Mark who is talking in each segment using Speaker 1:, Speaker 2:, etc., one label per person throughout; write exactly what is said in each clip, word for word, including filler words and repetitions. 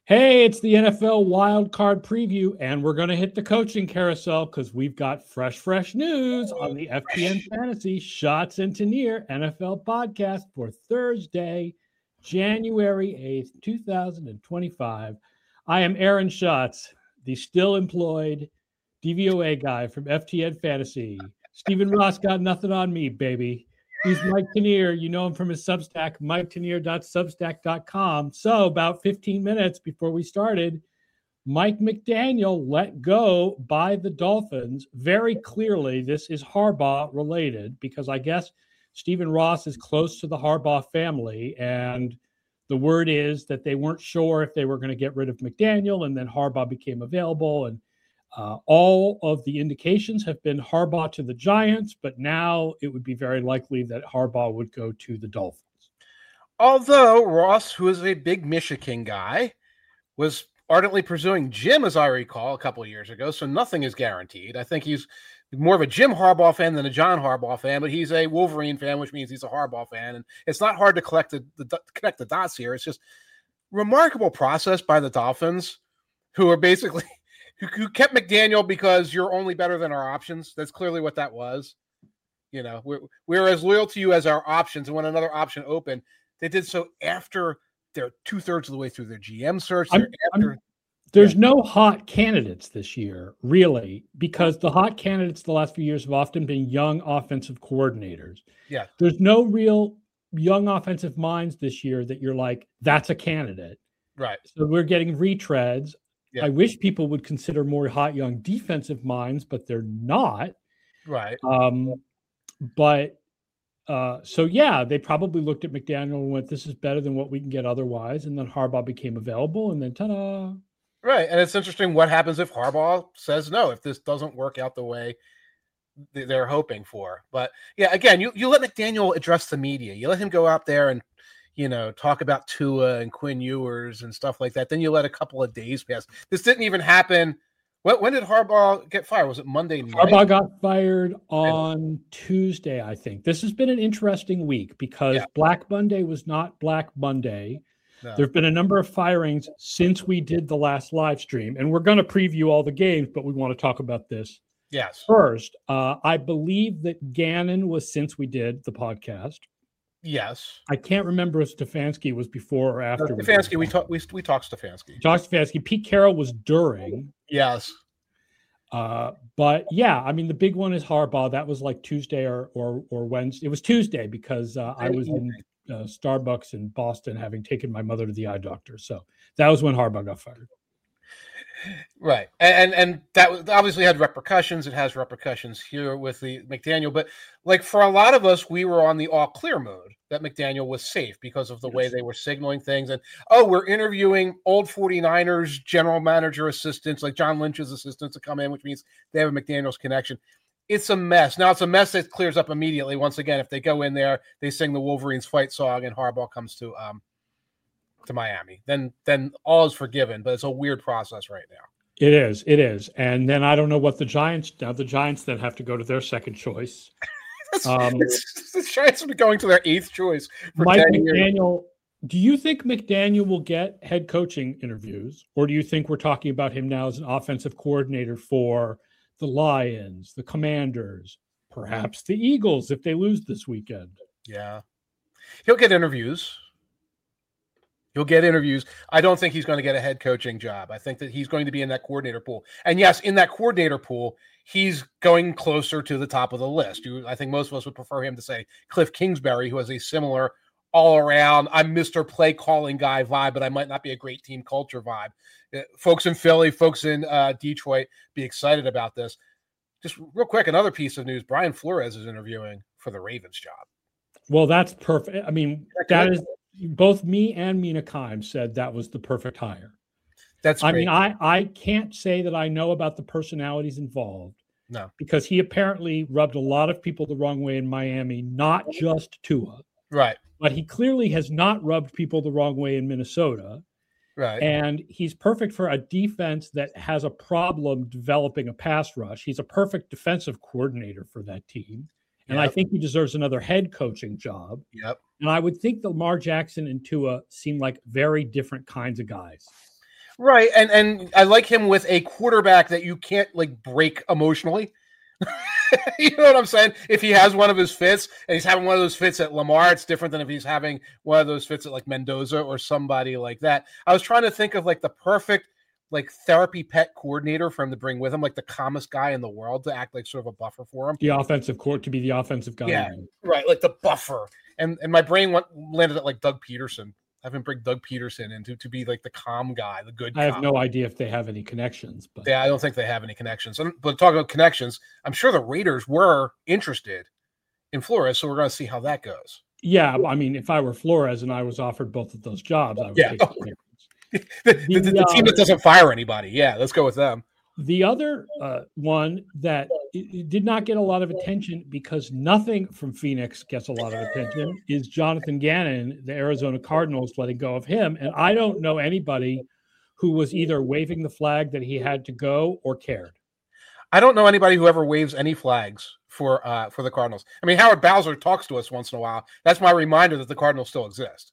Speaker 1: Hey, it's the N F L Wild Card Preview, and we're going to hit the coaching carousel because we've got fresh, fresh news on the F T N Fantasy Shots into Near N F L podcast for Thursday, January eighth, twenty twenty-five. I am Aaron Schatz, the still employed D V O A guy from F T N Fantasy. Stephen Ross got nothing on me, baby. He's Mike Tanier. You know him from his Substack, mike tanier dot substack dot com. So about fifteen minutes before we started, Mike McDaniel let go by the Dolphins. Very clearly, this is Harbaugh related because I guess Stephen Ross is close to the Harbaugh family. And the word is that they weren't sure if they were going to get rid of McDaniel, and then Harbaugh became available. And Uh, all of the indications have been Harbaugh to the Giants, but now it would be very likely that Harbaugh would go to the Dolphins.
Speaker 2: Although Ross, who is a big Michigan guy, was ardently pursuing Jim, as I recall, a couple of years ago, so nothing is guaranteed. I think he's more of a Jim Harbaugh fan than a John Harbaugh fan, but he's a Wolverine fan, which means he's a Harbaugh fan, and it's not hard to collect the, the, connect the dots here. It's just remarkable process by the Dolphins, who are basically – who kept McDaniel because you're only better than our options. That's clearly what that was. You know, we're, we're as loyal to you as our options. And when another option opened, they did so after they're two thirds of the way through their G M search.
Speaker 1: I'm,
Speaker 2: after,
Speaker 1: I'm, there's yeah. no hot candidates this year, really, because the hot candidates the last few years have often been young offensive coordinators.
Speaker 2: Yeah.
Speaker 1: There's no real young offensive minds this year that you're like, that's a candidate.
Speaker 2: Right.
Speaker 1: So we're getting retreads.
Speaker 2: Yeah.
Speaker 1: I wish people would consider more hot young defensive minds, but they're not.
Speaker 2: Right.
Speaker 1: Um, but uh, so, yeah, they probably looked at McDaniel and went, this is better than what we can get otherwise. And then Harbaugh became available, and then ta-da.
Speaker 2: Right. And it's interesting what happens if Harbaugh says no, if this doesn't work out the way they're hoping for. But, yeah, again, you, you let McDaniel address the media. You let him go out there and, you know, talk about Tua and Quinn Ewers and stuff like that. Then you let a couple of days pass. This didn't even happen. When, when did Harbaugh get fired? Was it Monday night?
Speaker 1: Harbaugh got fired on Tuesday, I think. This has been an interesting week because yeah. Black Monday was not Black Monday. No. There have been a number of firings since we did the last live stream, and we're going to preview all the games, but we want to talk about this.
Speaker 2: Yes.
Speaker 1: First, uh, I believe that Gannon was since we did the podcast.
Speaker 2: Yes.
Speaker 1: I can't remember if Stefanski was before or after.
Speaker 2: Uh, Stefanski, we talked we, we talked Stefanski.
Speaker 1: Talked Stefanski. Pete Carroll was during.
Speaker 2: Yes.
Speaker 1: Uh, but yeah, I mean the big one is Harbaugh. That was like Tuesday or or or Wednesday. It was Tuesday because uh, I was in uh, Starbucks in Boston having taken my mother to the eye doctor. So that was when Harbaugh got fired.
Speaker 2: Right. And and that obviously had repercussions. It has repercussions here with the McDaniel. But like for a lot of us, we were on the all clear mode that McDaniel was safe because of the yes. way they were signaling things. And, oh, we're interviewing old 49ers general manager assistants, like John Lynch's assistants to come in, which means they have a McDaniel's connection. It's a mess. Now it's a mess that clears up immediately. Once again, if they go in there, they sing the Wolverines fight song and Harbaugh comes to um, to Miami, then then all is forgiven. But it's a weird process right now.
Speaker 1: It is. It is. And then I don't know what the Giants now. The Giants then have to go to their second choice.
Speaker 2: um, the Giants will be going to their eighth choice. For
Speaker 1: Mike McDaniel. Do you think McDaniel will get head coaching interviews, or do you think we're talking about him now as an offensive coordinator for the Lions, the Commanders, perhaps the Eagles if they lose this weekend?
Speaker 2: Yeah, he'll get interviews. He'll get interviews. I don't think he's going to get a head coaching job. I think that he's going to be in that coordinator pool. And yes, in that coordinator pool, he's going closer to the top of the list. You, I think most of us would prefer him to say Cliff Kingsbury, who has a similar all-around, I'm Mister Play calling guy vibe, but I might not be a great team culture vibe. Uh, folks in Philly, folks in uh, Detroit, be excited about this. Just real quick, another piece of news. Brian Flores is interviewing for the Ravens job.
Speaker 1: Well, that's perfect. I mean, that is... Both me and Mina Kimes said that was the perfect hire.
Speaker 2: That's
Speaker 1: I
Speaker 2: great.
Speaker 1: mean, I, I can't say that I know about the personalities involved.
Speaker 2: No.
Speaker 1: Because he apparently rubbed a lot of people the wrong way in Miami, not just Tua.
Speaker 2: Right.
Speaker 1: But he clearly has not rubbed people the wrong way in Minnesota.
Speaker 2: Right.
Speaker 1: And he's perfect for a defense that has a problem developing a pass rush. He's a perfect defensive coordinator for that team. And yep. I think he deserves another head coaching job.
Speaker 2: Yep.
Speaker 1: And I would think that Lamar Jackson and Tua seem like very different kinds of guys.
Speaker 2: Right, and and I like him with a quarterback that you can't like break emotionally. You know what I'm saying? If he has one of his fits and he's having one of those fits at Lamar, it's different than if he's having one of those fits at like Mendoza or somebody like that. I was trying to think of like the perfect like therapy pet coordinator for him to bring with him, like the calmest guy in the world to act like sort of a buffer for him.
Speaker 1: The offensive court to be the offensive guy.
Speaker 2: Yeah, right, like the buffer. And and my brain went landed at like Doug Peterson. Having bring Doug Peterson in to, to be like the calm guy, the good.
Speaker 1: I have
Speaker 2: calm.
Speaker 1: no idea if they have any connections, but
Speaker 2: yeah, I don't think they have any connections. And, but talking about connections, I'm sure the Raiders were interested in Flores, so we're going to see how that goes.
Speaker 1: Yeah, I mean, if I were Flores and I was offered both of those jobs, I would
Speaker 2: yeah.
Speaker 1: take
Speaker 2: Oh. the, the, the, the team that doesn't fire anybody. Yeah, let's go with them.
Speaker 1: The other uh, one that it did not get a lot of attention because nothing from Phoenix gets a lot of attention is Jonathan Gannon, the Arizona Cardinals letting go of him. And I don't know anybody who was either waving the flag that he had to go or cared.
Speaker 2: I don't know anybody who ever waves any flags for uh, for the Cardinals. I mean, Howard Bowser talks to us once in a while. That's my reminder that the Cardinals still exist.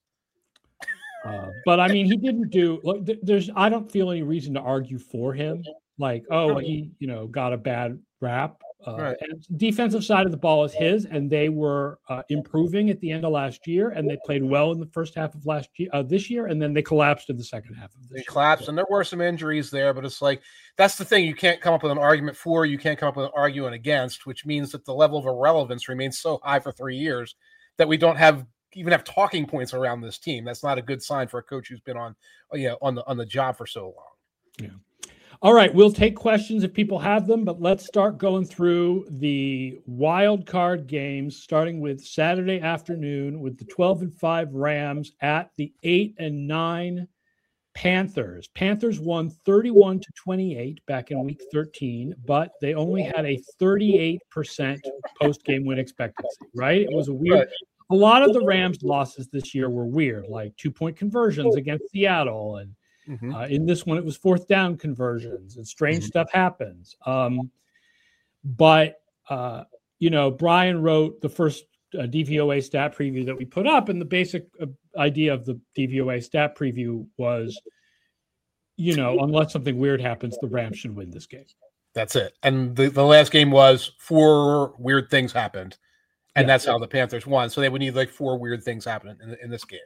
Speaker 1: Uh, but I mean, he didn't do. Look, there's. I don't feel any reason to argue for him. Like, oh, he, you know, got a bad rap. Uh,
Speaker 2: right.
Speaker 1: And defensive side of the ball is his, and they were uh, improving at the end of last year, and they played well in the first half of last year, uh, this year, and then they collapsed in the second half of this
Speaker 2: they
Speaker 1: year.
Speaker 2: They collapsed, so. And there were some injuries there, but it's like that's the thing. You can't come up with an argument for, you can't come up with an argument against, which means that the level of irrelevance remains so high for three years that we don't have even have talking points around this team. That's not a good sign for a coach who's been on, you know, on the on the job for so long.
Speaker 1: Yeah. All right, we'll take questions if people have them, but let's start going through the wild card games, starting with Saturday afternoon with the twelve and five Rams at the eight and nine Panthers. Panthers won thirty-one to twenty-eight back in week thirteen, but they only had a thirty-eight percent post-game win expectancy, right? It was a weird – a lot of the Rams' losses this year were weird, like two-point conversions against Seattle, and Mm-hmm. Uh, in this one, it was fourth down conversions and strange mm-hmm. stuff happens. Um, but, uh, you know, Brian wrote the first uh, D V O A stat preview that we put up. And the basic uh, idea of the D V O A stat preview was, you know, unless something weird happens, the Rams should win this game.
Speaker 2: That's it. And the, the last game was four weird things happened. And yeah. that's how the Panthers won. So they would need like four weird things happening in, in this game.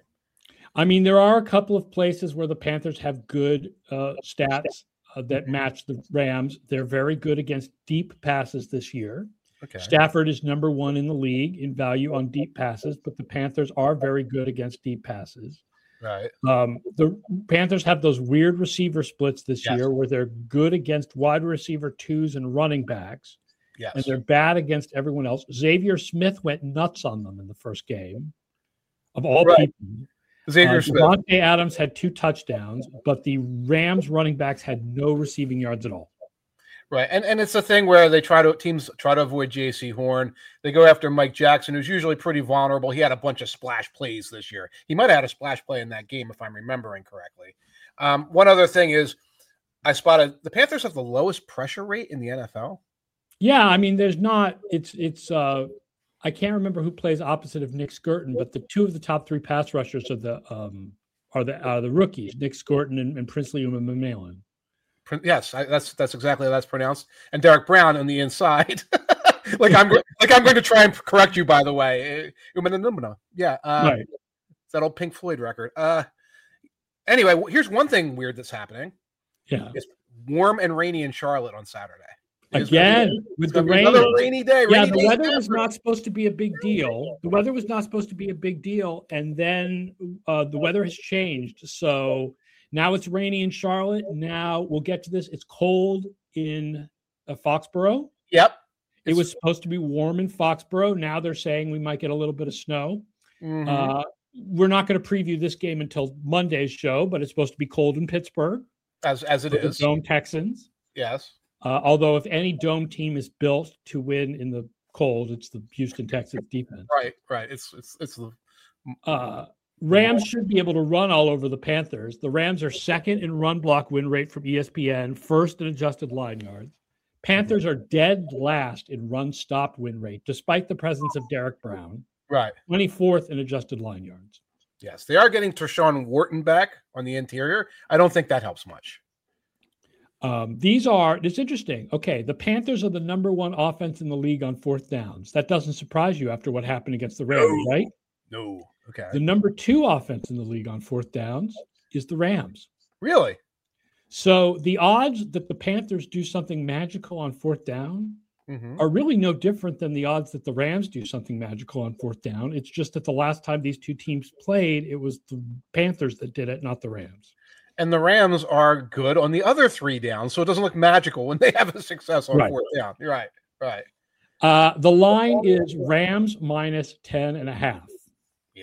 Speaker 1: I mean, there are a couple of places where the Panthers have good uh, stats uh, that match the Rams. They're very good against deep passes this year. Okay. Stafford is number one in the league in value on deep passes, but the Panthers are very good against deep passes.
Speaker 2: Right.
Speaker 1: Um, the Panthers have those weird receiver splits this yes. year where they're good against wide receiver twos and running backs.
Speaker 2: Yes.
Speaker 1: And they're bad against everyone else. Xavier Smith went nuts on them in the first game, of all right. people.
Speaker 2: Xavier
Speaker 1: uh,
Speaker 2: Smith.
Speaker 1: Davante Adams had two touchdowns, but the Rams running backs had no receiving yards at all.
Speaker 2: Right, and and it's a thing where they try to teams try to avoid J C Horn. They go after Mike Jackson, who's usually pretty vulnerable. He had a bunch of splash plays this year. He might have had a splash play in that game, if I'm remembering correctly. Um, one other thing is, I spotted the Panthers have the lowest pressure rate in the N F L.
Speaker 1: Yeah, I mean, there's not. It's it's. Uh, I can't remember who plays opposite of Nick Skirton, but the two of the top three pass rushers are the um, are the are the rookies, Nick Skirton and, and Princely Umanmielen.
Speaker 2: Yes, I, that's that's exactly how that's pronounced. And Derek Brown on the inside. like I'm like I'm going to try and correct you, by the way. Yeah, uh,
Speaker 1: right.
Speaker 2: It's that old Pink Floyd record. Uh, anyway, here's one thing weird that's happening.
Speaker 1: Yeah,
Speaker 2: it's warm and rainy in Charlotte on Saturday.
Speaker 1: Again,
Speaker 2: be,
Speaker 1: with the rain.
Speaker 2: Another rainy day. Rainy
Speaker 1: yeah, the
Speaker 2: day
Speaker 1: weather
Speaker 2: ever.
Speaker 1: was not supposed to be a big deal. The weather was not supposed to be a big deal, and then uh, the weather has changed. So now it's rainy in Charlotte. Now we'll get to this. It's cold in uh, Foxborough.
Speaker 2: Yep.
Speaker 1: It was supposed to be warm in Foxborough. Now they're saying we might get a little bit of snow.
Speaker 2: Mm-hmm.
Speaker 1: Uh, we're not going to preview this game until Monday's show, but it's supposed to be cold in Pittsburgh.
Speaker 2: As as it is.
Speaker 1: The Dome Texans.
Speaker 2: Yes.
Speaker 1: Uh, although if any dome team is built to win in the cold, it's the Houston Texans defense.
Speaker 2: Right, right. It's it's it's the
Speaker 1: uh, Rams should be able to run all over the Panthers. The Rams are second in run block win rate from E S P N, first in adjusted line yards. Panthers are dead last in run stop win rate, despite the presence of Derek Brown.
Speaker 2: Right.
Speaker 1: twenty-fourth in adjusted line yards.
Speaker 2: Yes, they are getting Tershawn Wharton back on the interior. I don't think that helps much.
Speaker 1: Um, these are, it's interesting. Okay, the Panthers are the number one offense in the league on fourth downs. That doesn't surprise you after what happened against the Rams,
Speaker 2: No.
Speaker 1: right?
Speaker 2: No. Okay.
Speaker 1: The number two offense in the league on fourth downs is the Rams.
Speaker 2: Really?
Speaker 1: So the odds that the Panthers do something magical on fourth down
Speaker 2: mm-hmm.
Speaker 1: are really no different than the odds that the Rams do something magical on fourth down. It's just that the last time these two teams played, it was the Panthers that did it, not the Rams.
Speaker 2: And the Rams are good on the other three downs, so it doesn't look magical when they have a success on
Speaker 1: right.
Speaker 2: fourth down. You're right, right.
Speaker 1: Uh, the line is Rams minus ten and a half.
Speaker 2: Yeah.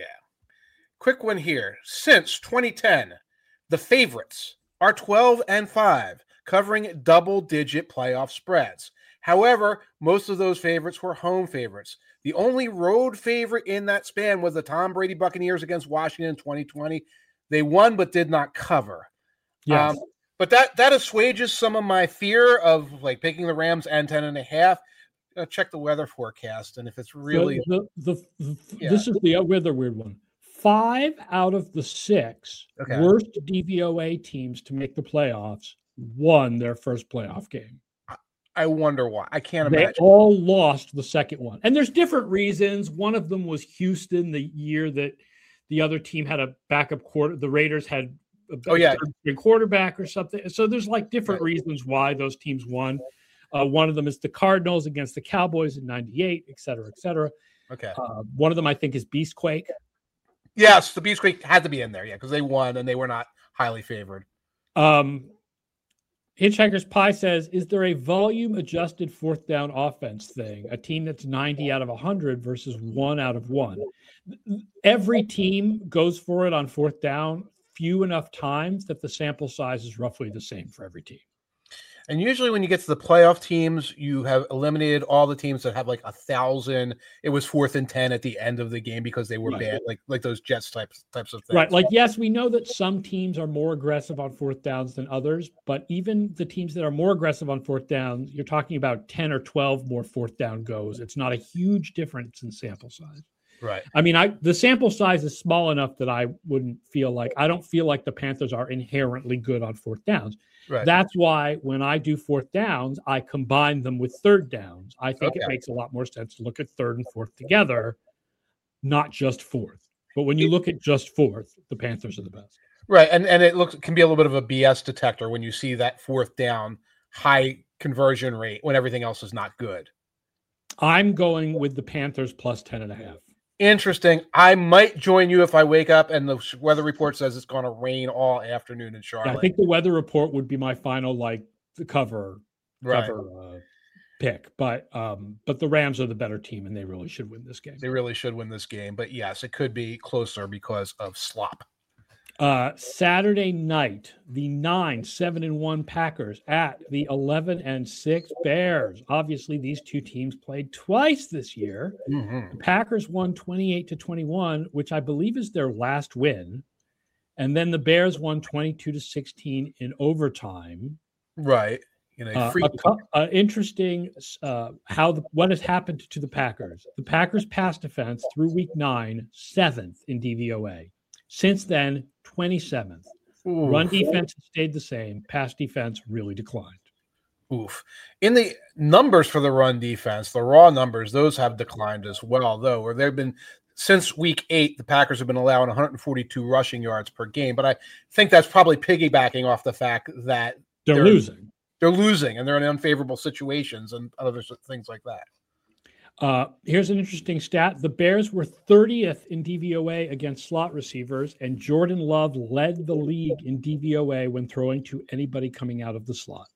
Speaker 2: Quick one here. Since twenty ten, the favorites are twelve and five, covering double-digit playoff spreads. However, most of those favorites were home favorites. The only road favorite in that span was the Tom Brady Buccaneers against Washington in twenty twenty. They won but did not cover.
Speaker 1: Yes.
Speaker 2: Um, but that that assuages some of my fear of like picking the Rams and ten and a half. Uh, check the weather forecast, and if it's really
Speaker 1: the, the, the, the
Speaker 2: yeah.
Speaker 1: this is the other weird one. Five out of the six
Speaker 2: okay.
Speaker 1: worst D V O A teams to make the playoffs won their first playoff game.
Speaker 2: I wonder why. I can't
Speaker 1: they
Speaker 2: imagine.
Speaker 1: They all lost the second one. And there's different reasons. One of them was Houston, the year that the other team had a backup quarter. The Raiders had a
Speaker 2: oh, yeah.
Speaker 1: quarterback or something. So there's like different right. reasons why those teams won. Uh, one of them is the Cardinals against the Cowboys in ninety-eight, et cetera, et cetera.
Speaker 2: Okay.
Speaker 1: Uh, one of them, I think, is Beastquake.
Speaker 2: Yes, the Beastquake had to be in there, yeah, because they won and they were not highly favored.
Speaker 1: Um, Hitchhiker's Pie says, is there a volume-adjusted fourth down offense thing? A team that's ninety out of one hundred versus one out of one. Every team goes for it on fourth down few enough times that the sample size is roughly the same for every team.
Speaker 2: And usually when you get to the playoff teams, you have eliminated all the teams that have like a thousand. It was fourth and ten at the end of the game because they were
Speaker 1: right.
Speaker 2: bad, like like those Jets types types of things.
Speaker 1: Right. Like, yes, we know that some teams are more aggressive on fourth downs than others, but even the teams that are more aggressive on fourth down, you're talking about ten or twelve more fourth down goes. It's not a huge difference in sample size.
Speaker 2: Right.
Speaker 1: I mean, I the sample size is small enough that I wouldn't feel like I don't feel like the Panthers are inherently good on fourth downs.
Speaker 2: Right.
Speaker 1: That's why when I do fourth downs, I combine them with third downs. I think
Speaker 2: okay.
Speaker 1: it makes a lot more sense to look at third and fourth together, not just fourth. But when you look at just fourth, the Panthers are the best.
Speaker 2: Right. And and it looks can be a little bit of a B S detector when you see that fourth down high conversion rate when everything else is not good.
Speaker 1: I'm going with the Panthers plus ten and a half.
Speaker 2: Interesting. I might join you if I wake up and the weather report says it's going to rain all afternoon in Charlotte.
Speaker 1: Yeah, I think the weather report would be my final, like, the cover,
Speaker 2: right.
Speaker 1: cover uh, pick. But um, but the Rams are the better team, and they really should win this game.
Speaker 2: They really should win this game. But yes, it could be closer because of slop.
Speaker 1: Uh, Saturday night, the nine, seven and one Packers at the eleven and six Bears. Obviously, these two teams played twice this year.
Speaker 2: Mm-hmm.
Speaker 1: The Packers won twenty-eight to twenty-one, which I believe is their last win. And then the Bears won twenty-two to sixteen in overtime.
Speaker 2: Right. You know,
Speaker 1: uh,
Speaker 2: free-
Speaker 1: a, uh, interesting uh, how the, what has happened to the Packers. The Packers pass defense through week nine, seventh in D V O A. Since then, twenty-seventh. Oof. Run defense stayed the same. Pass defense really declined.
Speaker 2: Oof. In the numbers for the run defense, the raw numbers, those have declined as well, though, where they've been since week eight, the Packers have been allowing one hundred forty-two rushing yards per game. But I think that's probably piggybacking off the fact that
Speaker 1: they're, they're losing.
Speaker 2: They're losing and they're in unfavorable situations and other things like that.
Speaker 1: Uh, here's an interesting stat. The Bears were thirtieth in D V O A against slot receivers, and Jordan Love led the league in D V O A when throwing to anybody coming out of the slot.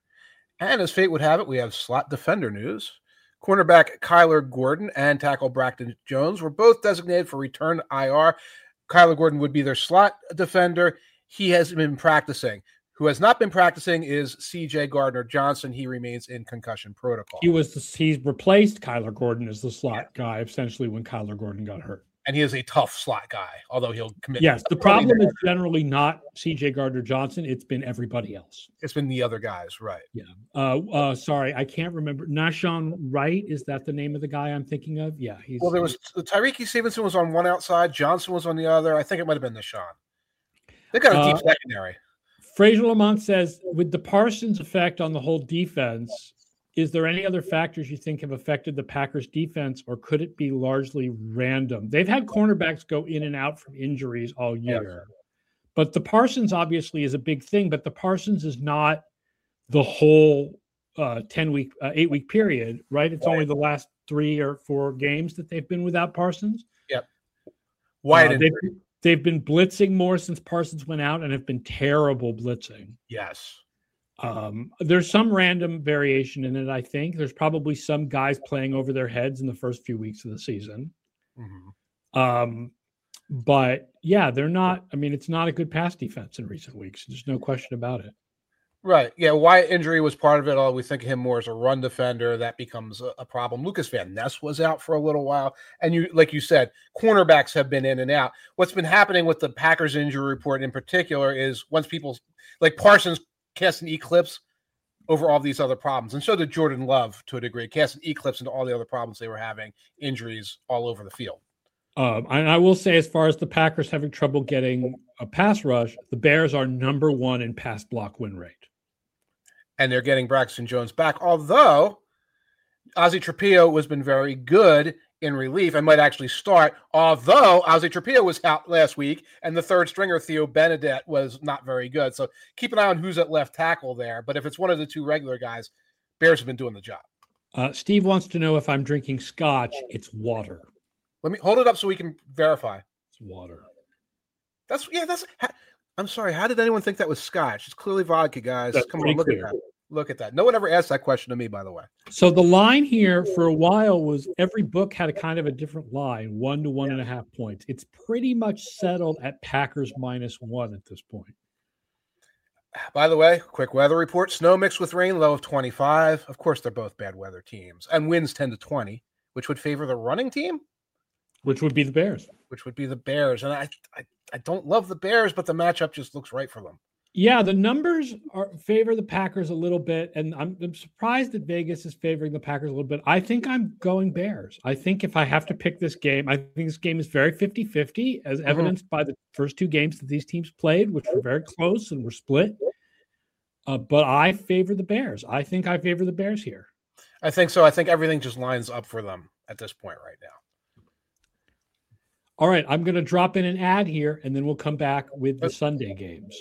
Speaker 2: And as fate would have it, we have slot defender news. Cornerback Kyler Gordon and tackle Braxton Jones were both designated for return to I R. Kyler Gordon would be their slot defender. He has been practicing. Who has not been practicing is C J Gardner-Johnson. He remains in concussion protocol.
Speaker 1: He was the, he's replaced Kyler Gordon as the slot yeah. guy essentially when Kyler Gordon got hurt.
Speaker 2: And he is a tough slot guy, although he'll commit.
Speaker 1: Yes, the problem is generally not C J Gardner-Johnson. It's been everybody else.
Speaker 2: It's been the other guys, right?
Speaker 1: Yeah. Uh, uh, sorry, I can't remember. Nahshon Wright, is that the name of the guy I'm thinking of? Yeah. He's,
Speaker 2: well, there was Tyreek Stevenson was on one outside. Johnson was on the other. I think it might have been Nahshon. They got a deep uh, secondary.
Speaker 1: Fraser Lamont says, with the Parsons effect on the whole defense, is there any other factors you think have affected the Packers defense, or could it be largely random? They've had cornerbacks go in and out from injuries all year, yes. But the Parsons obviously is a big thing, but the Parsons is not the whole uh, ten week, uh, eight week period, right? It's right. Only the last three or four games that they've been without Parsons.
Speaker 2: Yep. Why
Speaker 1: uh, they've, they've been blitzing more since Parsons went out and have been terrible blitzing.
Speaker 2: Yes.
Speaker 1: Um, there's some random variation in it, I think. There's probably some guys playing over their heads in the first few weeks of the season. Mm-hmm. Um, but, yeah, they're not – I mean, it's not a good pass defense in recent weeks. There's no question about it.
Speaker 2: Right. Yeah, Wyatt injury was part of it. Although we think of him more as a run defender, that becomes a, a problem. Lucas Van Ness was out for a little while. And you, like you said, cornerbacks have been in and out. What's been happening with the Packers injury report in particular is once people – like Parsons – cast an eclipse over all these other problems. And so did Jordan Love to a degree, cast an eclipse into all the other problems they were having, injuries all over the field.
Speaker 1: Um, and I will say, as far as the Packers having trouble getting a pass rush, the Bears are number one in pass block win rate.
Speaker 2: And they're getting Braxton Jones back, although Ozzie Trapillo has been very good in relief and might actually start, although Ozzie Trapillo was out last week and the third stringer, Theo Benedette, was not very good. So keep an eye on who's at left tackle there. But if it's one of the two regular guys, Bears have been doing the job.
Speaker 1: Uh, Steve wants to know if I'm drinking scotch. It's water.
Speaker 2: Let me hold it up so we can verify.
Speaker 1: It's water.
Speaker 2: That's, yeah, that's, I'm sorry. How did anyone think that was scotch? It's clearly vodka, guys.
Speaker 1: That's
Speaker 2: Come on, look clear. at that. Look at that. No one ever asked that question to me, by the way.
Speaker 1: So the line here for a while was every book had a kind of a different line, one to one yeah. and a half points. It's pretty much settled at Packers minus one at this point.
Speaker 2: By the way, quick weather report. Snow mixed with rain, low of twenty-five. Of course, they're both bad weather teams. And winds ten to twenty, which would favor the running team?
Speaker 1: Which would be the Bears.
Speaker 2: Which would be the Bears. And I, I, I don't love the Bears, but the matchup just looks right for them.
Speaker 1: Yeah, the numbers are favor the Packers a little bit, and I'm, I'm surprised that Vegas is favoring the Packers a little bit. I think I'm going Bears. I think if I have to pick this game, I think this game is very fifty-fifty, as mm-hmm. evidenced by the first two games that these teams played, which were very close and were split. Uh, but I favor the Bears. I think I favor the Bears here.
Speaker 2: I think so. I think everything just lines up for them at this point right now.
Speaker 1: All right, I'm going to drop in an ad here, and then we'll come back with the Sunday games.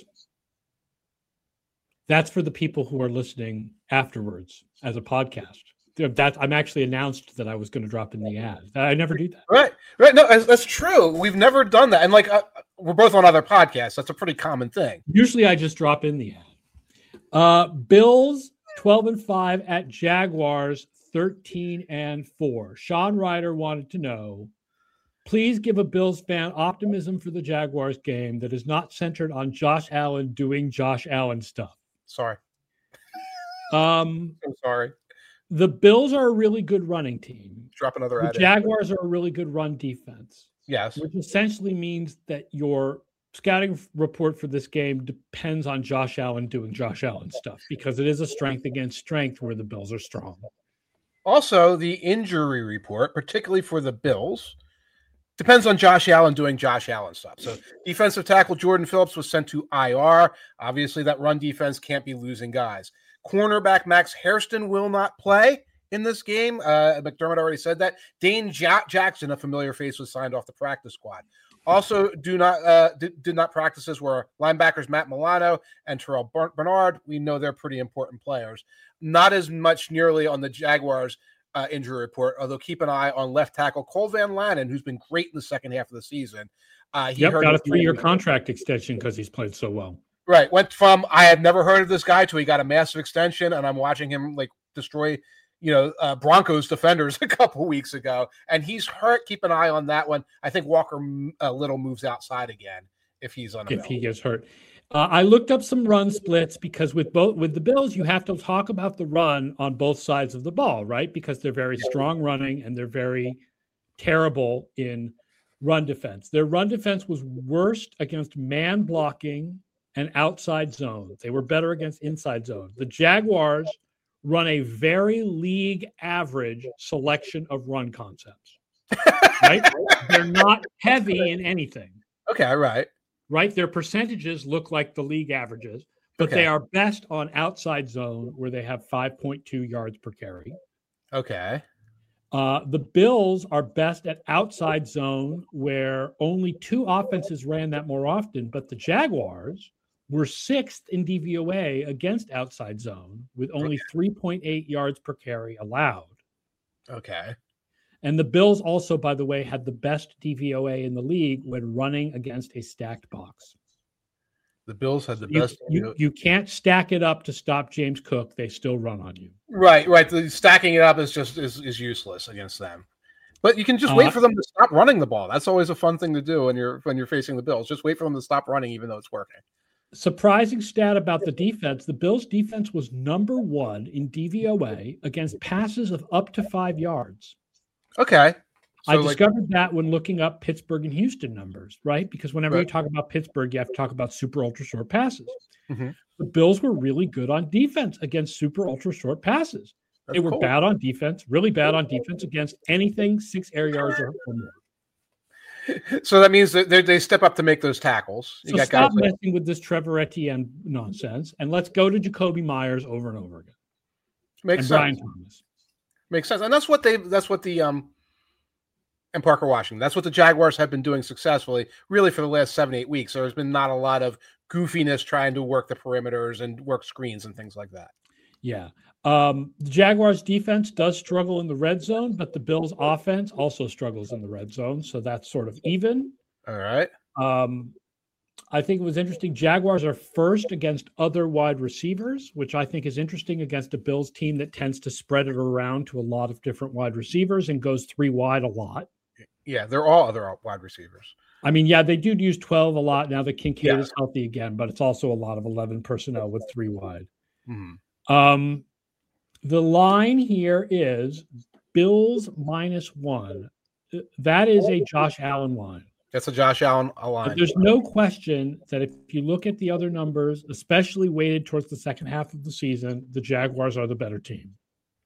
Speaker 1: That's for the people who are listening afterwards as a podcast. That I'm actually announced that I was going to drop in the ad. I never do that.
Speaker 2: Right, right. No, that's true. We've never done that, and like uh, we're both on other podcasts. That's a pretty common thing.
Speaker 1: Usually, I just drop in the ad. Uh, Bills twelve and five at Jaguars thirteen and four. Sean Ryder wanted to know, please give a Bills fan optimism for the Jaguars game that is not centered on Josh Allen doing Josh Allen stuff.
Speaker 2: Sorry.
Speaker 1: Um,
Speaker 2: I'm sorry.
Speaker 1: The Bills are a really good running team.
Speaker 2: Drop another
Speaker 1: The
Speaker 2: ad
Speaker 1: Jaguars in. are a really good run defense.
Speaker 2: Yes.
Speaker 1: Which essentially means that your scouting report for this game depends on Josh Allen doing Josh Allen stuff because it is a strength against strength where the Bills are strong.
Speaker 2: Also, the injury report, particularly for the Bills, depends on Josh Allen doing Josh Allen stuff. So defensive tackle Jordan Phillips was sent to I R. Obviously, that run defense can't be losing guys. Cornerback Max Hairston will not play in this game. Uh, McDermott already said that. Dane ja- Jackson, a familiar face, was signed off the practice squad. Also, do not uh, did, did not practices were linebackers Matt Milano and Terrell Bernard. We know they're pretty important players. Not as much nearly on the Jaguars Uh, injury report, although keep an eye on left tackle Cole Van Lanen, who's been great in the second half of the season. Uh, he
Speaker 1: yep, got a three-year contract extension because he's played so well.
Speaker 2: Right, went from I had never heard of this guy to he got a massive extension, and I'm watching him like destroy, you know, uh, Broncos defenders a couple weeks ago, and he's hurt. Keep an eye on that one. I think Walker uh, Little moves outside again if he's unavailable.
Speaker 1: If he gets hurt. Uh, I looked up some run splits because with both with the Bills, you have to talk about the run on both sides of the ball, right? Because they're very strong running and they're very terrible in Run defense. Their run defense was worst against man blocking and outside zones. They were better against inside zones. The Jaguars run a very league average selection of run concepts. Right? They're not heavy in anything.
Speaker 2: Okay, right.
Speaker 1: Right? Their percentages look like the league averages, but
Speaker 2: okay.
Speaker 1: they are best on outside zone where they have five point two yards per carry.
Speaker 2: Okay.
Speaker 1: Uh, the Bills are best at outside zone where only two offenses ran that more often, but the Jaguars were sixth in D V O A against outside zone with only okay. three point eight yards per carry allowed.
Speaker 2: Okay.
Speaker 1: And the Bills also, by the way, had the best D V O A in the league when running against a stacked box.
Speaker 2: The Bills had the
Speaker 1: you,
Speaker 2: best.
Speaker 1: You, you can't stack it up to stop James Cook. They still run on you.
Speaker 2: Right, right. The stacking it up is just is, is useless against them. But you can just wait uh, for them to stop running the ball. That's always a fun thing to do when you're when you're facing the Bills. Just wait for them to stop running, even though it's working.
Speaker 1: Surprising stat about the defense: the Bills' defense was number one in D V O A against passes of up to five yards.
Speaker 2: Okay.
Speaker 1: So I discovered like, that when looking up Pittsburgh and Houston numbers, right? Because whenever right. you talk about Pittsburgh, you have to talk about super ultra short passes.
Speaker 2: Mm-hmm.
Speaker 1: The Bills were really good on defense against super ultra short passes. That's they were cool. bad on defense, really bad on defense against anything six air yards or more.
Speaker 2: So that means that they step up to make those tackles. You
Speaker 1: so
Speaker 2: got
Speaker 1: stop
Speaker 2: guys
Speaker 1: messing
Speaker 2: like...
Speaker 1: with this Trevor Etienne nonsense, and let's go to Jacoby Myers over and over again.
Speaker 2: Makes
Speaker 1: and
Speaker 2: sense.
Speaker 1: Brian Thomas.
Speaker 2: Makes sense, and that's what they. That's what the um. And Parker Washington. That's what the Jaguars have been doing successfully, really, for the last seven, eight weeks. So there's been not a lot of goofiness trying to work the perimeters and work screens and things like that.
Speaker 1: Yeah. Um, the Jaguars defense does struggle in the red zone, but the Bills offense also struggles in the red zone. So that's sort of even.
Speaker 2: All right.
Speaker 1: Um, I think it was interesting. Jaguars are first against other wide receivers, which I think is interesting against a Bills team that tends to spread it around to a lot of different wide receivers and goes three wide a lot.
Speaker 2: Yeah, they're all other wide receivers.
Speaker 1: I mean, yeah, they do use twelve a lot now that Kincaid
Speaker 2: yes.
Speaker 1: is healthy again, but it's also a lot of eleven personnel with three wide.
Speaker 2: Mm-hmm.
Speaker 1: Um, the line here is Bills minus one. That is a Josh Allen line.
Speaker 2: That's a Josh Allen line.
Speaker 1: But there's no question that if you look at the other numbers, especially weighted towards the second half of the season, the Jaguars are the better team.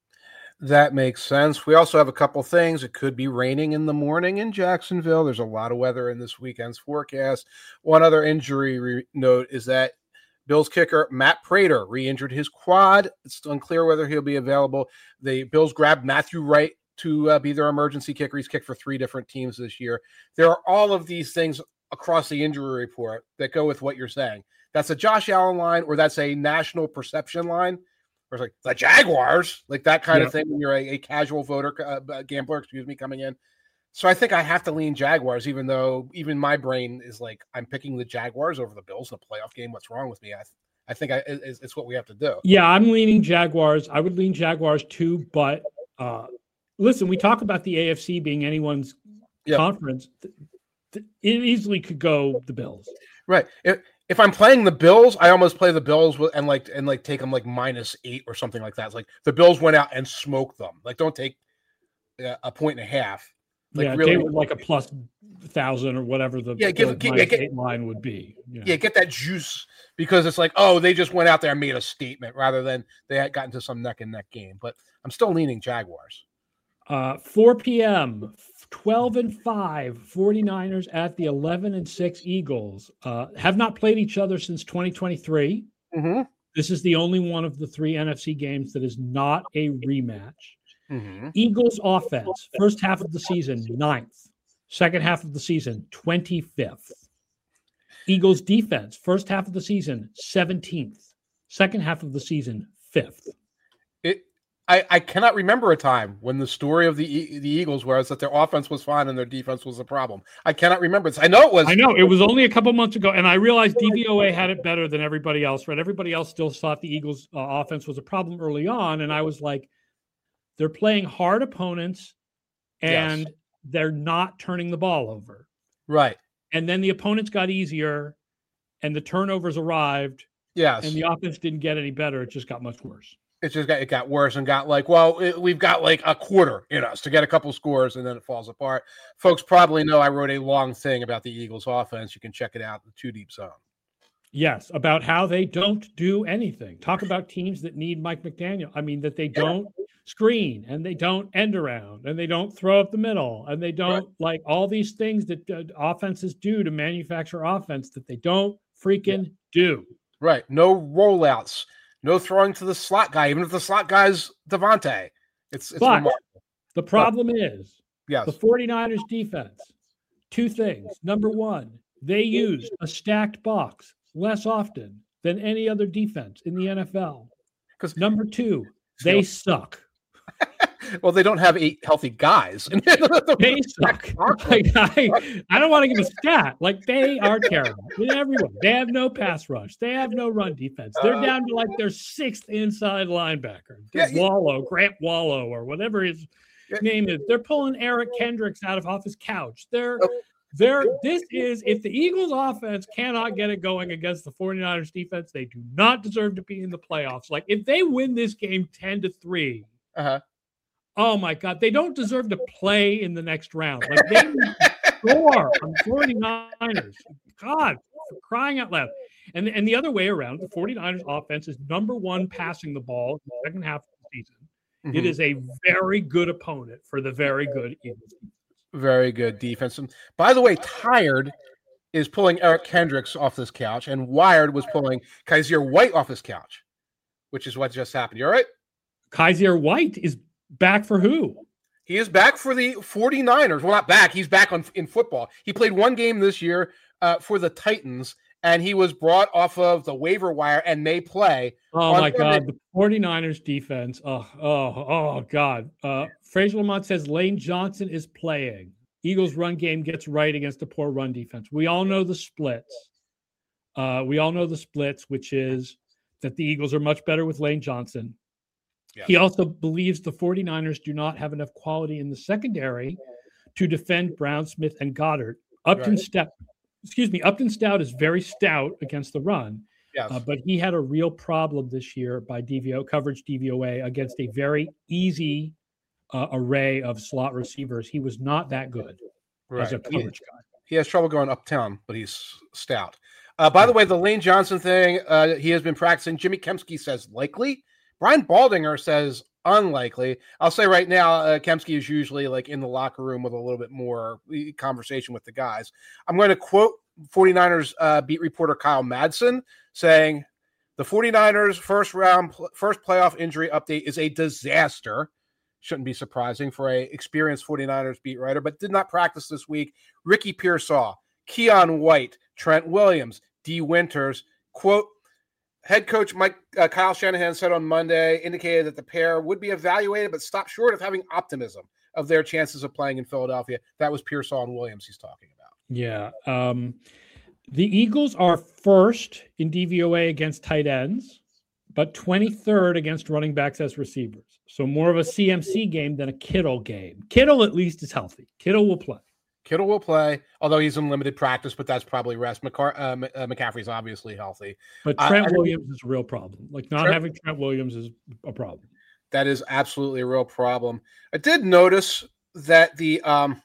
Speaker 2: That makes sense. We also have a couple things. It could be raining in the morning in Jacksonville. There's a lot of weather in this weekend's forecast. One other injury re- note is that Bills kicker Matt Prater re-injured his quad. It's unclear whether he'll be available. The Bills grabbed Matthew Wright to uh, be their emergency kicker. He's kicked for three different teams this year. There are all of these things across the injury report that go with what you're saying. That's a Josh Allen line, or that's a national perception line. Or it's like the Jaguars, like that kind yeah. of thing when you're a, a casual voter, uh, gambler, excuse me, coming in. So I think I have to lean Jaguars, even though even my brain is like, I'm picking the Jaguars over the Bills in a playoff game. What's wrong with me? I, I think I, it's, it's what we have to do.
Speaker 1: Yeah, I'm leaning Jaguars. I would lean Jaguars too, but uh, listen, we talk about the A F C being anyone's yep. conference. It easily could go the Bills.
Speaker 2: Right. It, If I'm playing the Bills, I almost play the Bills with, and like and like take them like minus eight or something like that. It's like the Bills went out and smoked them. Like don't take uh, a point and a half. Like
Speaker 1: yeah,
Speaker 2: really,
Speaker 1: they would like a plus thousand or whatever the,
Speaker 2: yeah, give,
Speaker 1: the
Speaker 2: get,
Speaker 1: minus
Speaker 2: get,
Speaker 1: eight line would be.
Speaker 2: Yeah. yeah, get that juice because it's like, oh, they just went out there and made a statement rather than they had gotten to some neck and neck game. But I'm still leaning Jaguars.
Speaker 1: Uh, four p.m. twelve and five 49ers at the eleven and six Eagles. Uh, have not played each other since twenty twenty-three.
Speaker 2: Mm-hmm.
Speaker 1: This is the only one of the three N F C games that is not a rematch.
Speaker 2: Mm-hmm.
Speaker 1: Eagles offense, first half of the season, ninth. Second half of the season, twenty-fifth. Eagles defense, first half of the season, seventeenth. Second half of the season, fifth.
Speaker 2: It. I, I cannot remember a time when the story of the the Eagles was that their offense was fine and their defense was a problem. I cannot remember. I know it was.
Speaker 1: I know it was only a couple months ago, and I realized D V O A had it better than everybody else. Right? Everybody else still thought the Eagles' uh, offense was a problem early on, and I was like, they're playing hard opponents, and yes. they're not turning the ball over.
Speaker 2: Right.
Speaker 1: And then the opponents got easier, and the turnovers arrived.
Speaker 2: Yes.
Speaker 1: And the offense didn't get any better; it just got much worse.
Speaker 2: It just got it got worse and got like, well, it, we've got like a quarter in us to get a couple scores, and then it falls apart. Folks probably know I wrote a long thing about the Eagles offense. You can check it out in the Two Deep Zone.
Speaker 1: Yes, about how they don't do anything. Talk about teams that need Mike McDaniel. I mean, that they don't yeah. screen and they don't end around and they don't throw up the middle and they don't right. like all these things that uh, offenses do to manufacture offense that they don't freaking yeah. do.
Speaker 2: Right. No rollouts, no throwing to the slot guy, even if the slot guy's Devontae. It's, it's
Speaker 1: but
Speaker 2: remarkable.
Speaker 1: The problem but, is
Speaker 2: yes.
Speaker 1: the 49ers defense, two things. Number one, they used a stacked box less often than any other defense in the N F L. Because number two, they suck.
Speaker 2: Well, they don't have eight healthy guys.
Speaker 1: They suck. Like, I, I don't want to give a stat. Like, they are terrible in everyone. They have no pass rush. They have no run defense. They're uh, down to like their sixth inside linebacker. Yeah, Wallow, Grant Wallow, or whatever his yeah, name is. They're pulling Eric Kendricks out of off his couch. They're oh. There, this is, if the Eagles offense cannot get it going against the 49ers defense, they do not deserve to be in the playoffs. Like, if they win this game ten to three,
Speaker 2: uh-huh.
Speaker 1: oh my God, they don't deserve to play in the next round. Like, they score on 49ers. God, for crying out loud. And, and the other way around, the 49ers offense is number one passing the ball in the second half of the season. Mm-hmm. It is a very good opponent for the very good Eagles.
Speaker 2: Very good defense. And by the way, Tired is pulling Eric Kendricks off this couch, and Wired was pulling Kaiser White off his couch, which is what just happened. You all right?
Speaker 1: Kaiser White is back for who?
Speaker 2: He is back for the 49ers. Well, not back. He's back on in football. He played one game this year uh, for the Titans, and he was brought off of the waiver wire and may play.
Speaker 1: Oh, my God. The 49ers defense. Oh, oh, oh, God. Uh, Fraser Lamont says Lane Johnson is playing. Eagles run game gets right against a poor run defense. We all know the splits. Uh, we all know the splits, which is that the Eagles are much better with Lane Johnson. Yeah. He also believes the 49ers do not have enough quality in the secondary to defend Brown, Smith, and Goddard. Upton right. Stout, excuse me, Upton Stout is very stout against the run.
Speaker 2: Yes.
Speaker 1: Uh, but he had a real problem this year by D V O coverage D V O A against a very easy uh, array of slot receivers. He was not that good right. as a coverage
Speaker 2: he,
Speaker 1: guy.
Speaker 2: He has trouble going uptown, but he's stout. Uh, by the way, the Lane Johnson thing, uh, he has been practicing. Jimmy Kempski says likely. Brian Baldinger says unlikely. I'll say right now, uh, Kempski is usually like in the locker room with a little bit more conversation with the guys. I'm going to quote 49ers uh, beat reporter Kyle Madsen saying the 49ers first round, first playoff injury update is a disaster. Shouldn't be surprising for a experienced 49ers beat writer, but did not practice this week. Ricky Pearsall, Keon White, Trent Williams, D. Winters, quote, head coach Mike uh, Kyle Shanahan said on Monday, indicated that the pair would be evaluated, but stopped short of having optimism of their chances of playing in Philadelphia. That was Pearsall and Williams he's talking about.
Speaker 1: Yeah. Um, the Eagles are first in D V O A against tight ends, but twenty-third against running backs as receivers. So more of a C M C game than a Kittle game. Kittle at least is healthy. Kittle will play.
Speaker 2: Kittle will play, although he's in limited practice, but that's probably rest. McCar- uh, uh, McCaffrey's obviously healthy.
Speaker 1: But Trent uh, Williams is a real problem. Like not Trent, having Trent Williams is a problem.
Speaker 2: That is absolutely a real problem. I did notice that the um,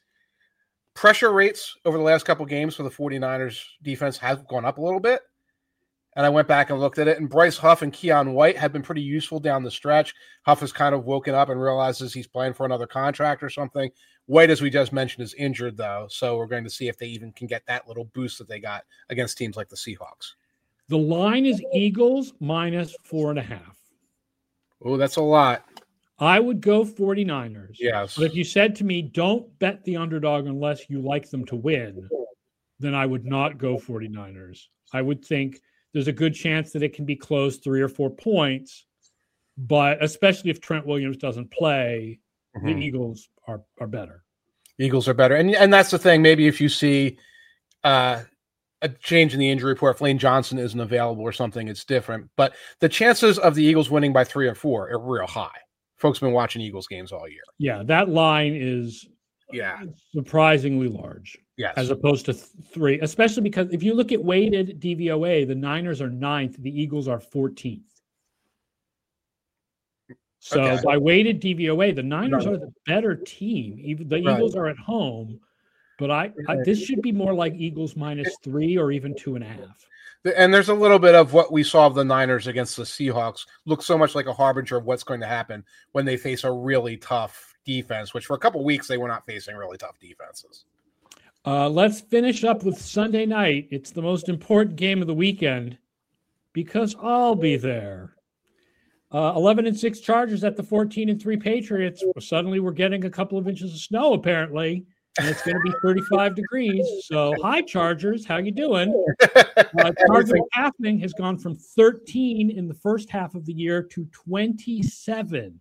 Speaker 2: pressure rates over the last couple of games for the 49ers defense have gone up a little bit. And I went back and looked at it, and Bryce Huff and Keon White have been pretty useful down the stretch. Huff has kind of woken up and realizes he's playing for another contract or something. White, as we just mentioned, is injured, though, so we're going to see if they even can get that little boost that they got against teams like the Seahawks.
Speaker 1: The line is Eagles minus four and a half.
Speaker 2: Oh, that's a lot.
Speaker 1: I would go 49ers.
Speaker 2: Yes.
Speaker 1: But if you said to me, don't bet the underdog unless you like them to win, then I would not go 49ers. I would think there's a good chance that it can be close three or four points, but especially if Trent Williams doesn't play, mm-hmm. the Eagles are, are better.
Speaker 2: Eagles are better. And and that's the thing. Maybe if you see uh, a change in the injury report, if Lane Johnson isn't available or something, it's different. But the chances of the Eagles winning by three or four are real high. Folks have been watching Eagles games all year.
Speaker 1: Yeah, that line is
Speaker 2: yeah
Speaker 1: surprisingly large.
Speaker 2: Yes.
Speaker 1: As opposed to th- three, especially because if you look at weighted D V O A, the Niners are ninth, the Eagles are fourteenth. So
Speaker 2: Okay.
Speaker 1: by weighted D V O A, the Niners
Speaker 2: Right.
Speaker 1: are the better team. Even the
Speaker 2: Right.
Speaker 1: Eagles are at home, but I, I this should be more like Eagles minus three or even two and a half.
Speaker 2: And there's a little bit of what we saw of the Niners against the Seahawks look so much like a harbinger of what's going to happen when they face a really tough defense, which for a couple of weeks they were not facing really tough defenses.
Speaker 1: Uh, let's finish up with Sunday night. It's the most important game of the weekend because I'll be there. Uh, eleven and six Chargers at the fourteen and three Patriots. Suddenly we're getting a couple of inches of snow apparently. And it's going to be thirty-five degrees. So, hi, Chargers. How you doing? Uh, Chargers passing has gone from thirteen in the first half of the year to twenty-seven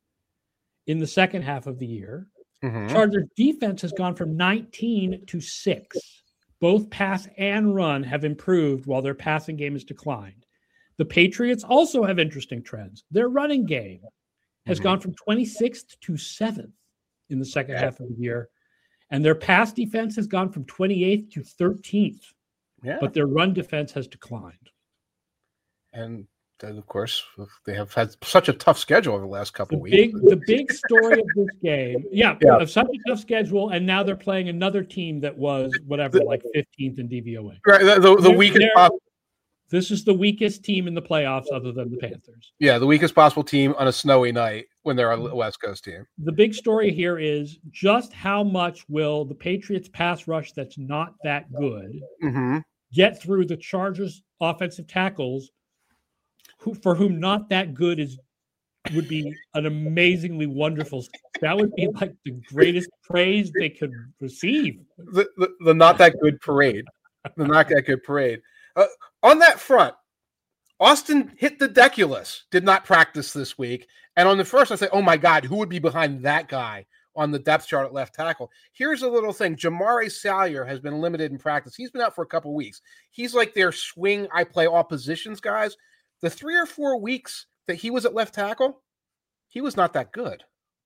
Speaker 1: in the second half of the year.
Speaker 2: Mm-hmm.
Speaker 1: Chargers defense has gone from nineteen to six. Both pass and run have improved while their passing game has declined. The Patriots also have interesting trends. Their running game has
Speaker 2: Mm-hmm.
Speaker 1: gone from twenty-sixth to seventh in the second yeah. half of the year. And their pass defense has gone from twenty-eighth to thirteenth,
Speaker 2: yeah.
Speaker 1: but their run defense has declined.
Speaker 2: And then, of course, they have had such a tough schedule over the last couple
Speaker 1: the
Speaker 2: of weeks.
Speaker 1: Big, the big story of this game, yeah,
Speaker 2: yeah,
Speaker 1: of such a tough schedule, and now they're playing another team that was whatever,
Speaker 2: the,
Speaker 1: like fifteenth in D V O A.
Speaker 2: Right, the, the, the weakest possible.
Speaker 1: This is the weakest team in the playoffs other than the Panthers.
Speaker 2: Yeah, the weakest possible team on a snowy night when they're a West Coast team.
Speaker 1: The big story here is just how much will the Patriots pass rush that's not that good
Speaker 2: mm-hmm.
Speaker 1: get through the Chargers offensive tackles who for whom not that good is would be an amazingly wonderful. That would be like the greatest praise they could receive.
Speaker 2: The, the, the not that good parade. The not that good parade. Uh, on that front, Austin hit the Deculus, did not practice this week. And on the first, I say, oh my God, who would be behind that guy on the depth chart at left tackle? Here's a little thing. Jamari Salyer has been limited in practice. He's been out for a couple weeks. He's like their swing, I play all positions guys. The three or four weeks that he was at left tackle, he was not that good.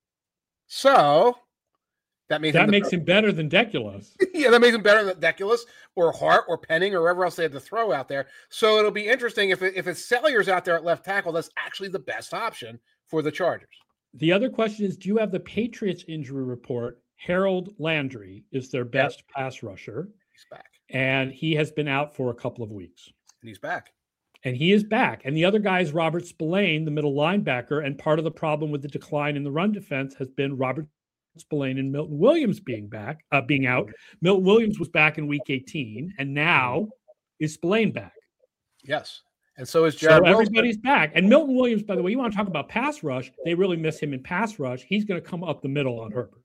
Speaker 2: So that, made
Speaker 1: that
Speaker 2: him
Speaker 1: makes
Speaker 2: the,
Speaker 1: him better than Deculus.
Speaker 2: Yeah, that makes him better than Deculus or Hart or Penning or whoever else they had to throw out there. So it'll be interesting if it, if it's Salyer's out there at left tackle, that's actually the best option for the Chargers.
Speaker 1: The other question is, do you have the Patriots injury report? Harold Landry is their best yeah. pass rusher.
Speaker 2: He's back.
Speaker 1: And he has been out for a couple of weeks.
Speaker 2: And he's back.
Speaker 1: And he is back. And the other guy is Robert Spillane, the middle linebacker. And part of the problem with the decline in the run defense has been Robert Spillane and Milton Williams being back, uh, being out. Milton Williams was back in week eighteen, and now is Spillane back.
Speaker 2: Yes. And so is Jared
Speaker 1: So
Speaker 2: Wilson.
Speaker 1: everybody's back. And Milton Williams, by the way, you want to talk about pass rush, they really miss him in pass rush. He's going to come up the middle on Herbert.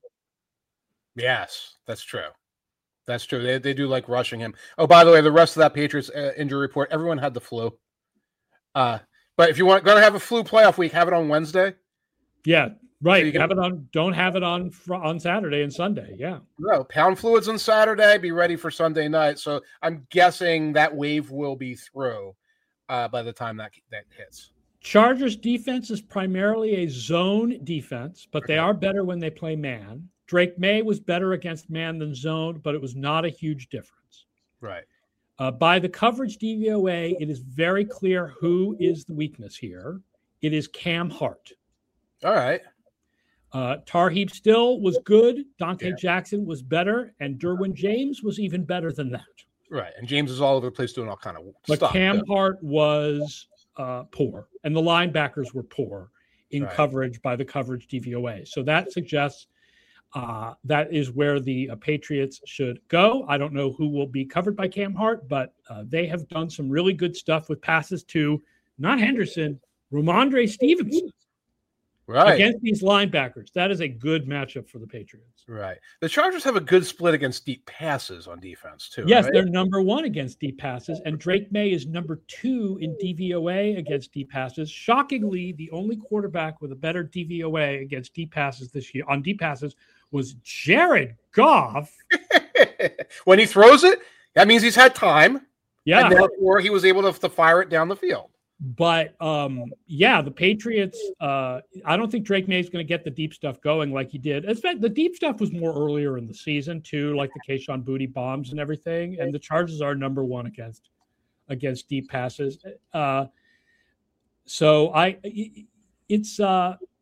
Speaker 2: Yes, that's true. That's true. They, they do like rushing him. Oh, by the way, the rest of that Patriots uh, injury report, everyone had the flu. Uh, but if you want going to have a flu playoff week, have it on Wednesday.
Speaker 1: Yeah, right.
Speaker 2: So you can,
Speaker 1: have it on. Don't have it on on Saturday and Sunday. Yeah.
Speaker 2: No, pound fluids on Saturday. Be ready for Sunday night. So I'm guessing that wave will be through uh, by the time that that hits.
Speaker 1: Chargers defense is primarily a zone defense, but they are better when they play man. Drake May was better against man than zone, but it was not a huge difference.
Speaker 2: Right.
Speaker 1: Uh, by the coverage D V O A, it is very clear who is the weakness here. It is Cam Hart.
Speaker 2: All right.
Speaker 1: Uh, Tarheeb Still was good. Dante
Speaker 2: yeah.
Speaker 1: Jackson was better. And Derwin James was even better than that.
Speaker 2: Right. And James is all over the place doing all kind of
Speaker 1: but
Speaker 2: stuff.
Speaker 1: But Cam
Speaker 2: too.
Speaker 1: Hart was uh, poor. And the linebackers were poor in
Speaker 2: right.
Speaker 1: coverage by the coverage D V O A. So that suggests Uh, that is where the uh, Patriots should go. I don't know who will be covered by Cam Hart, but uh, they have done some really good stuff with passes to not Henderson, Ramondre Stevenson.
Speaker 2: Right.
Speaker 1: Against these linebackers. That is a good matchup for the Patriots.
Speaker 2: Right. The Chargers have a good split against deep passes on defense, too.
Speaker 1: Yes,
Speaker 2: right?
Speaker 1: they're number one against deep passes, and Drake May is number two in D V O A against deep passes. Shockingly, the only quarterback with a better D V O A against deep passes this year on deep passes was Jared Goff.
Speaker 2: When he throws it, that means he's had time.
Speaker 1: Yeah.
Speaker 2: And therefore he was able to, to fire it down the field.
Speaker 1: But, um, yeah, the Patriots, uh, I don't think Drake May is going to get the deep stuff going like he did. In fact, the deep stuff was more earlier in the season, too, like the Kayshon Boutte bombs and everything. And the Chargers are number one against against deep passes. Uh, so I, it's uh,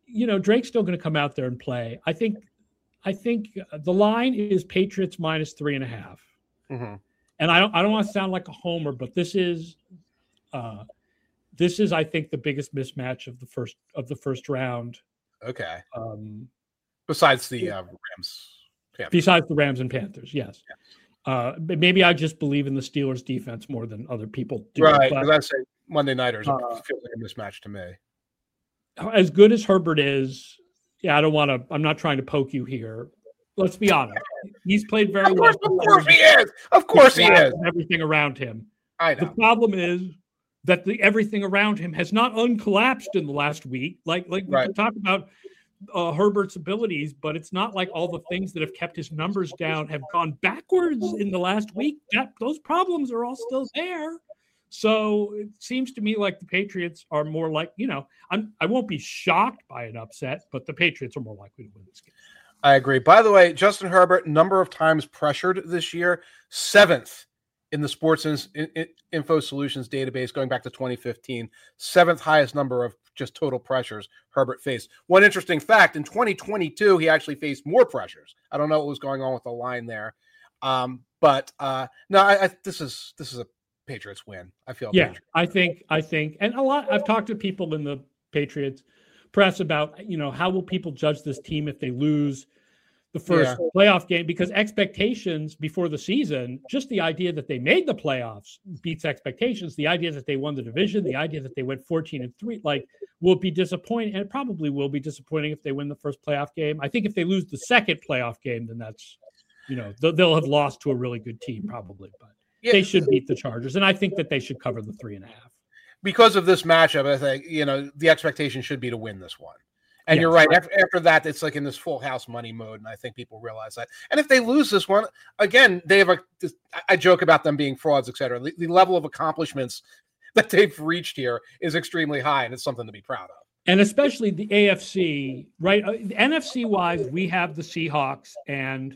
Speaker 1: you know, Drake's still going to come out there and play. I think, I think the line is Patriots minus three and a half.
Speaker 2: Mm-hmm.
Speaker 1: And I don't, I don't want to sound like a homer, but this is, uh, this is, I think, the biggest mismatch of the first of the first round.
Speaker 2: Okay.
Speaker 1: Um,
Speaker 2: Besides the uh, Rams. Panthers.
Speaker 1: Besides the Rams and Panthers, yes. Yeah. Uh, but maybe I just believe in the Steelers' defense more than other people do.
Speaker 2: Right,
Speaker 1: but,
Speaker 2: because I say Monday Nighters
Speaker 1: uh,
Speaker 2: feels like a mismatch to me.
Speaker 1: As good as Herbert is, yeah, I don't want to. I'm not trying to poke you here. Let's be honest. He's played very
Speaker 2: of course,
Speaker 1: well.
Speaker 2: Of course he is. Of course he is.
Speaker 1: Everything around him.
Speaker 2: I know.
Speaker 1: The problem is that the everything around him has not uncollapsed in the last week. Like, like we
Speaker 2: right.
Speaker 1: can talk about uh, Herbert's abilities, but it's not like all the things that have kept his numbers down have gone backwards in the last week. That those problems are all still there. So it seems to me like the Patriots are more like, you know, I'm, I won't be shocked by an upset, but the Patriots are more likely to win this game.
Speaker 2: I agree. By the way, Justin Herbert, number of times pressured this year, seventh in the Sports in, in, Info Solutions database going back to twenty fifteen, seventh highest number of just total pressures Herbert faced. One interesting fact, in twenty twenty-two, he actually faced more pressures. I don't know what was going on with the line there. Um, but uh, no, I, I, this is this is a Patriots win. I feel.
Speaker 1: Yeah,
Speaker 2: Patriots.
Speaker 1: I think, I think, and a lot, I've talked to people in the Patriots press about, you know, how will people judge this team if they lose the first yeah. playoff game? Because expectations before the season, just the idea that they made the playoffs beats expectations. The idea that they won the division, the idea that they went fourteen and three, like, will be disappointing, and it probably will be disappointing if they win the first playoff game. I think if they lose the second playoff game, then that's, you know, they'll have lost to a really good team probably, but yeah. they should beat the Chargers, and I think that they should cover the three and a half.
Speaker 2: Because of this matchup, I think, you know, the expectation should be to win this one. And yes, you're right. After, after that, it's like in this full house money mode, and I think people realize that. And if they lose this one, again, they have a. This, I joke about them being frauds, et cetera. The, the level of accomplishments that they've reached here is extremely high, and it's something to be proud of.
Speaker 1: And especially the A F C, right? Uh, N F C wise, we have the Seahawks, and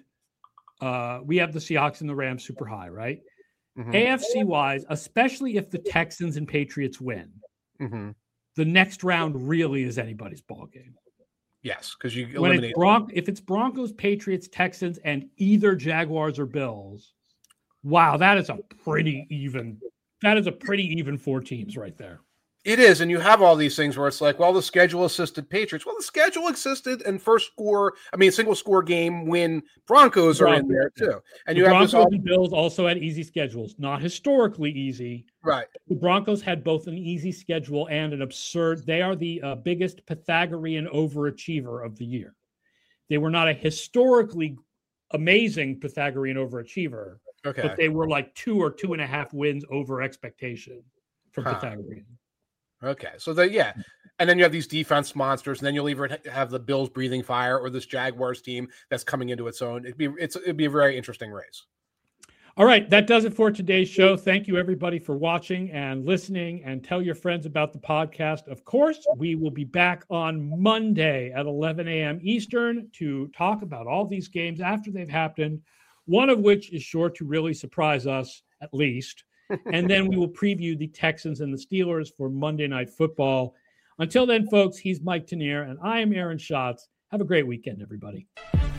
Speaker 1: uh, we have the Seahawks and the Rams super high, right? Mm-hmm. A F C wise, especially if the Texans and Patriots win,
Speaker 2: mm-hmm.
Speaker 1: the next round really is anybody's ball game.
Speaker 2: Yes, because you
Speaker 1: when
Speaker 2: eliminate
Speaker 1: it's Bron- if it's Broncos, Patriots, Texans, and either Jaguars or Bills, wow, that is a pretty even. That is a pretty even four teams right there.
Speaker 2: It is, and you have all these things where it's like, well, the schedule assisted Patriots. Well, the schedule assisted and first score, I mean, single score game win Broncos are in there too. And
Speaker 1: the
Speaker 2: you
Speaker 1: Broncos
Speaker 2: have this all-
Speaker 1: and Bills also had easy schedules, not historically easy.
Speaker 2: Right.
Speaker 1: The Broncos had both an easy schedule and an absurd. They are the uh, biggest Pythagorean overachiever of the year. They were not a historically amazing Pythagorean overachiever,
Speaker 2: okay.
Speaker 1: but they were like two or two and a half wins over expectation from
Speaker 2: huh.
Speaker 1: Pythagorean.
Speaker 2: Okay, so the yeah, and then you have these defense monsters, and then you'll either have the Bills breathing fire or this Jaguars team that's coming into its own. It'd be it's it'd be a very interesting race.
Speaker 1: All right, that does it for today's show. Thank you everybody for watching and listening, and tell your friends about the podcast. Of course, we will be back on Monday at eleven a.m. Eastern to talk about all these games after they've happened, one of which is sure to really surprise us at least. And then we will preview the Texans and the Steelers for Monday Night Football. Until then, folks, he's Mike Tanier, and I am Aaron Schatz. Have a great weekend, everybody.